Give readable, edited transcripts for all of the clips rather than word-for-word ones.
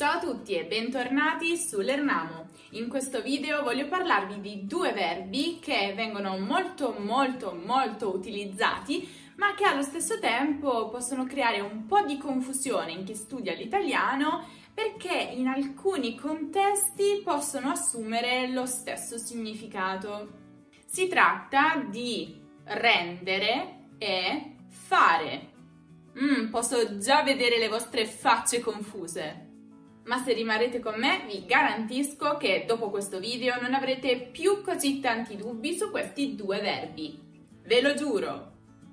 Ciao a tutti e bentornati su Lernamo. In questo video voglio parlarvi di due verbi che vengono molto utilizzati, ma che allo stesso tempo possono creare un po' di confusione in chi studia l'italiano, perché in alcuni contesti possono assumere lo stesso significato. Si tratta di rendere e fare. Posso già vedere le vostre facce confuse. Ma se rimarrete con me, vi garantisco che dopo questo video non avrete più così tanti dubbi su questi due verbi. Ve lo giuro!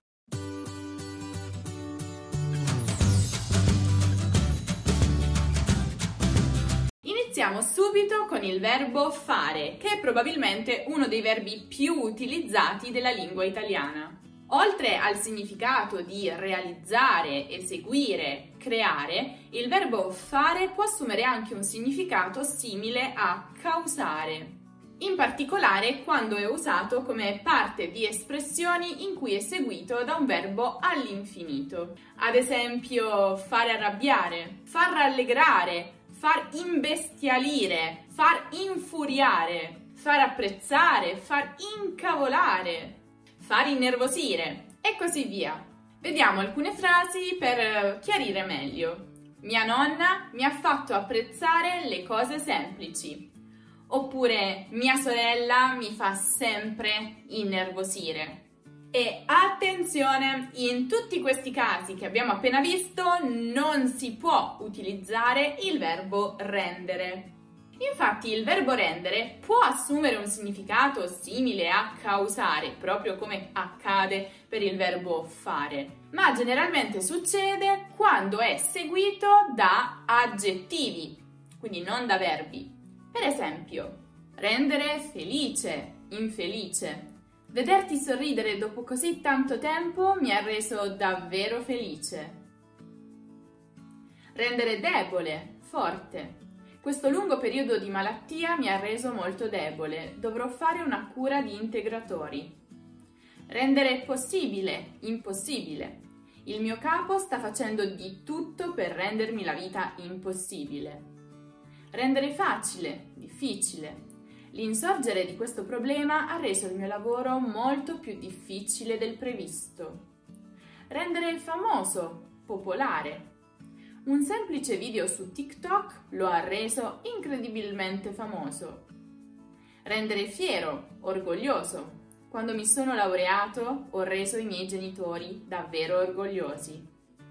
Iniziamo subito con il verbo fare, che è probabilmente uno dei verbi più utilizzati della lingua italiana. Oltre al significato di realizzare, eseguire, creare, il verbo fare può assumere anche un significato simile a causare, in particolare quando è usato come parte di espressioni in cui è seguito da un verbo all'infinito. Ad esempio, fare arrabbiare, far rallegrare, far imbestialire, far infuriare, far apprezzare, far incavolare, far innervosire e così via. Vediamo alcune frasi per chiarire meglio. Mia nonna mi ha fatto apprezzare le cose semplici. Oppure mia sorella mi fa sempre innervosire. E attenzione, in tutti questi casi che abbiamo appena visto non si può utilizzare il verbo rendere. Infatti il verbo rendere può assumere un significato simile a causare, proprio come accade per il verbo fare, ma generalmente succede quando è seguito da aggettivi, quindi non da verbi. Per esempio, rendere felice, infelice. Vederti sorridere dopo così tanto tempo mi ha reso davvero felice. Rendere debole, forte. Questo lungo periodo di malattia mi ha reso molto debole, dovrò fare una cura di integratori. Rendere possibile, impossibile. Il mio capo sta facendo di tutto per rendermi la vita impossibile. Rendere facile, difficile. L'insorgere di questo problema ha reso il mio lavoro molto più difficile del previsto. Rendere famoso, popolare. Un semplice video su TikTok lo ha reso incredibilmente famoso. Rendere fiero, orgoglioso. Quando mi sono laureato ho reso i miei genitori davvero orgogliosi.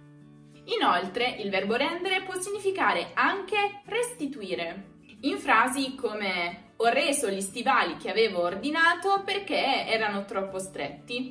Inoltre, il verbo rendere può significare anche restituire. In frasi come ho reso gli stivali che avevo ordinato perché erano troppo stretti.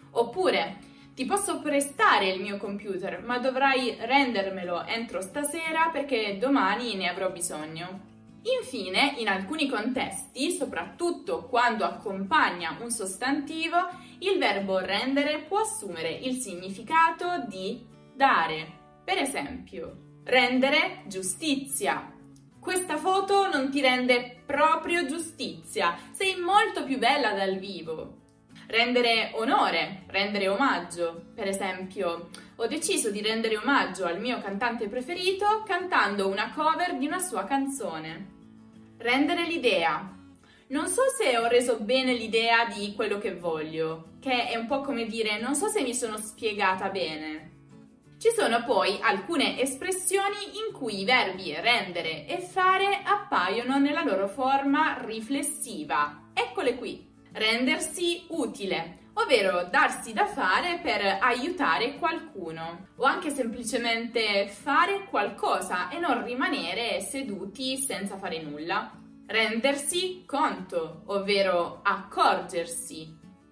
Oppure ti posso prestare il mio computer, ma dovrai rendermelo entro stasera perché domani ne avrò bisogno. Infine, in alcuni contesti, soprattutto quando accompagna un sostantivo, il verbo rendere può assumere il significato di dare. Per esempio, rendere giustizia. Questa foto non ti rende proprio giustizia, sei molto più bella dal vivo. Rendere onore, rendere omaggio. Per esempio, ho deciso di rendere omaggio al mio cantante preferito cantando una cover di una sua canzone. Rendere l'idea. Non so se ho reso bene l'idea di quello che voglio, che è un po' come dire non so se mi sono spiegata bene. Ci sono poi alcune espressioni in cui i verbi rendere e fare appaiono nella loro forma riflessiva. Eccole qui. Rendersi utile, ovvero darsi da fare per aiutare qualcuno, o anche semplicemente fare qualcosa e non rimanere seduti senza fare nulla. Rendersi conto, ovvero accorgersi.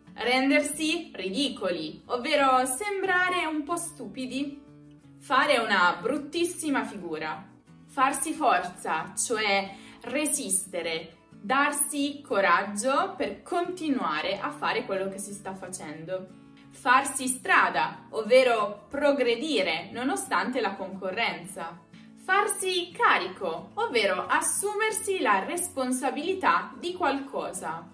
Rendersi ridicoli, ovvero sembrare un po' stupidi. Fare una bruttissima figura. Farsi forza, cioè resistere. Darsi coraggio per continuare a fare quello che si sta facendo. Farsi strada, ovvero progredire nonostante la concorrenza. Farsi carico, ovvero assumersi la responsabilità di qualcosa.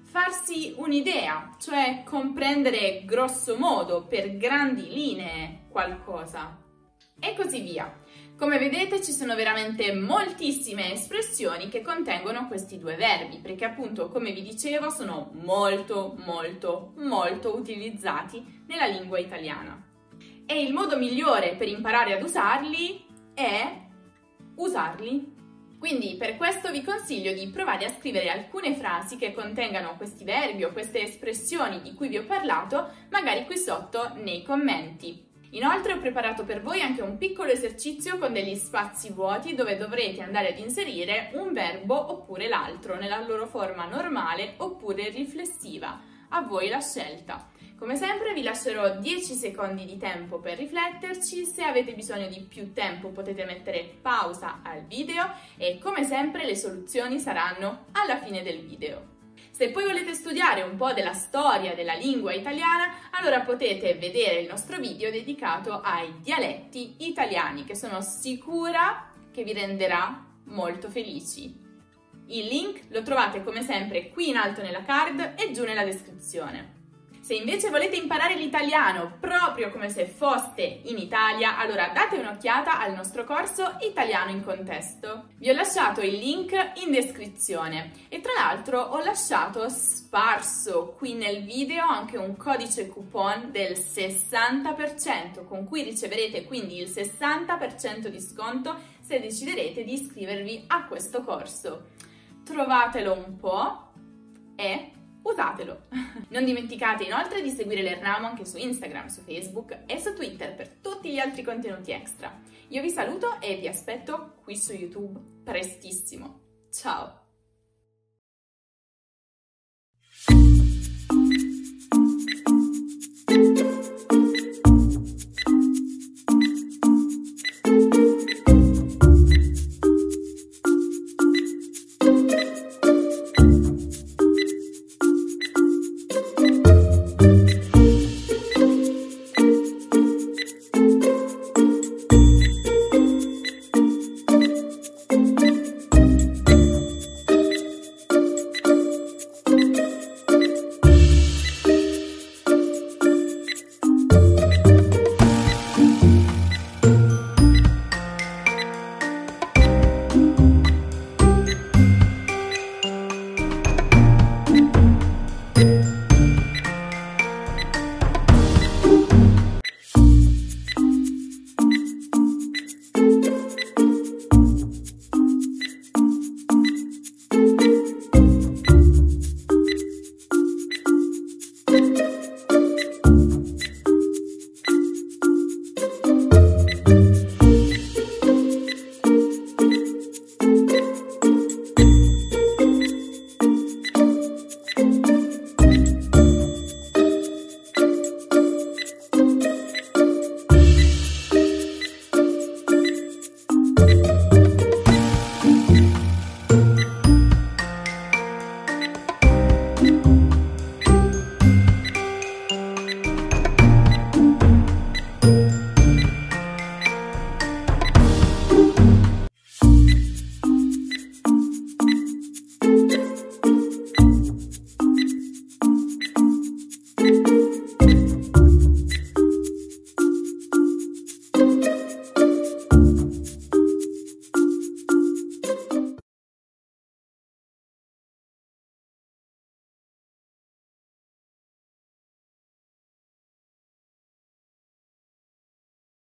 Farsi un'idea, cioè comprendere grosso modo per grandi linee qualcosa. E così via. Come vedete ci sono veramente moltissime espressioni che contengono questi due verbi, perché appunto, come vi dicevo, sono molto utilizzati nella lingua italiana. E il modo migliore per imparare ad usarli è usarli. Quindi per questo vi consiglio di provare a scrivere alcune frasi che contengano questi verbi o queste espressioni di cui vi ho parlato, magari qui sotto nei commenti. Inoltre ho preparato per voi anche un piccolo esercizio con degli spazi vuoti dove dovrete andare ad inserire un verbo oppure l'altro nella loro forma normale oppure riflessiva. A voi la scelta. Come sempre vi lascerò 10 secondi di tempo per rifletterci, se avete bisogno di più tempo potete mettere pausa al video e come sempre le soluzioni saranno alla fine del video. Se poi volete studiare un po' della storia della lingua italiana, allora potete vedere il nostro video dedicato ai dialetti italiani, che sono sicura che vi renderà molto felici. Il link lo trovate come sempre qui in alto nella card e giù nella descrizione. Se invece volete imparare l'italiano proprio come se foste in Italia, allora date un'occhiata al nostro corso Italiano in Contesto. Vi ho lasciato il link in descrizione e tra l'altro ho lasciato sparso qui nel video anche un codice coupon del 60% con cui riceverete quindi il 60% di sconto se deciderete di iscrivervi a questo corso. Trovatelo un po' e usatelo! Non dimenticate inoltre di seguire l'Ernamo anche su Instagram, su Facebook e su Twitter per tutti gli altri contenuti extra. Io vi saluto e vi aspetto qui su YouTube prestissimo. Ciao!